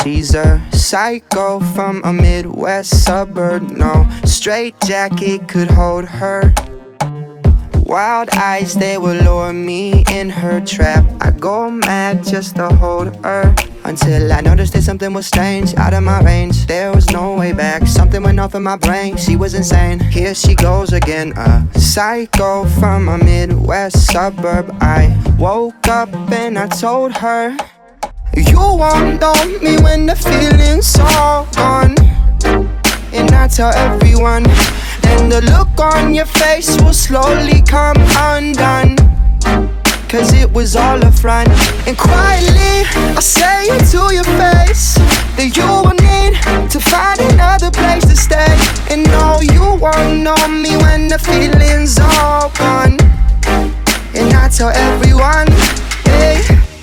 She's a psycho from a Midwest suburb. No straight jacket could hold her. Wild eyes, they will lure me in her trap. I go mad just to hold her, until I noticed that something was strange, out of my range. There was no way back, something went off in my brain. She was insane, here she goes again. A psycho from a Midwest suburb. I woke up and I told her, you won't know me when the feeling's all gone. And I tell everyone, and the look on your face will slowly come undone. Cause it was all a front. And quietly I say it to your face, that you will need to find another place to stay. And no, you won't know me when the feeling's all gone. And I tell everyone, hey.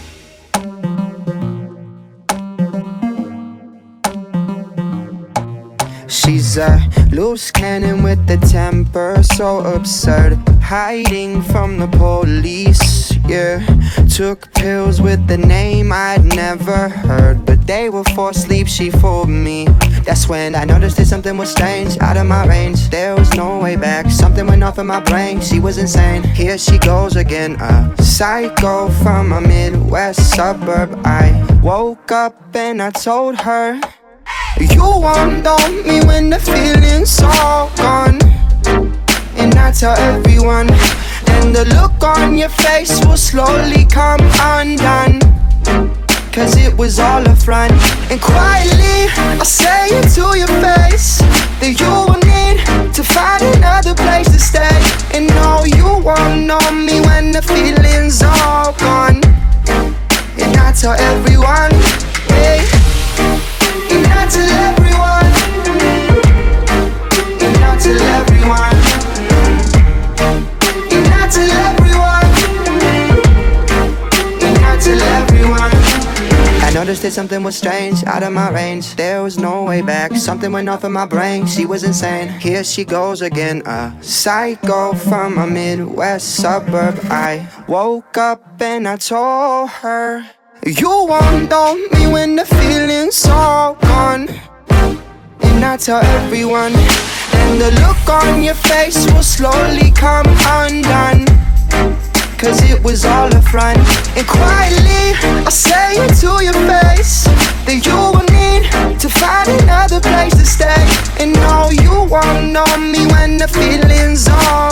She's a loose cannon with a temper so absurd, hiding from the police, yeah. Took pills with the name I'd never heard, but they were for sleep, she fooled me. That's when I noticed that something was strange, out of my range. There was no way back, something went off in my brain. She was insane, here she goes again. A psycho from a Midwest suburb. I woke up and I told her, you won't know me when the feeling's all gone. And I tell everyone, and the look on your face will slowly come undone. Cause it was all a front. And quietly I say it to your face, that you will need to find another place to stay. And no, you won't know me when the feeling's all gone. And I tell everyone, hey. And I tell everyone, and I tell everyone, and I tell everyone, and I tell everyone. I noticed that something was strange, out of my range. There was no way back, something went off in my brain. She was insane, here she goes again. A psycho from a Midwest suburb. I woke up and I told her, you won't know me when the feeling's all gone. And I tell everyone, and the look on your face will slowly come undone. Cause it was all a front. And quietly I say it to your face, that you will need to find another place to stay. And no, you won't know me when the feeling's all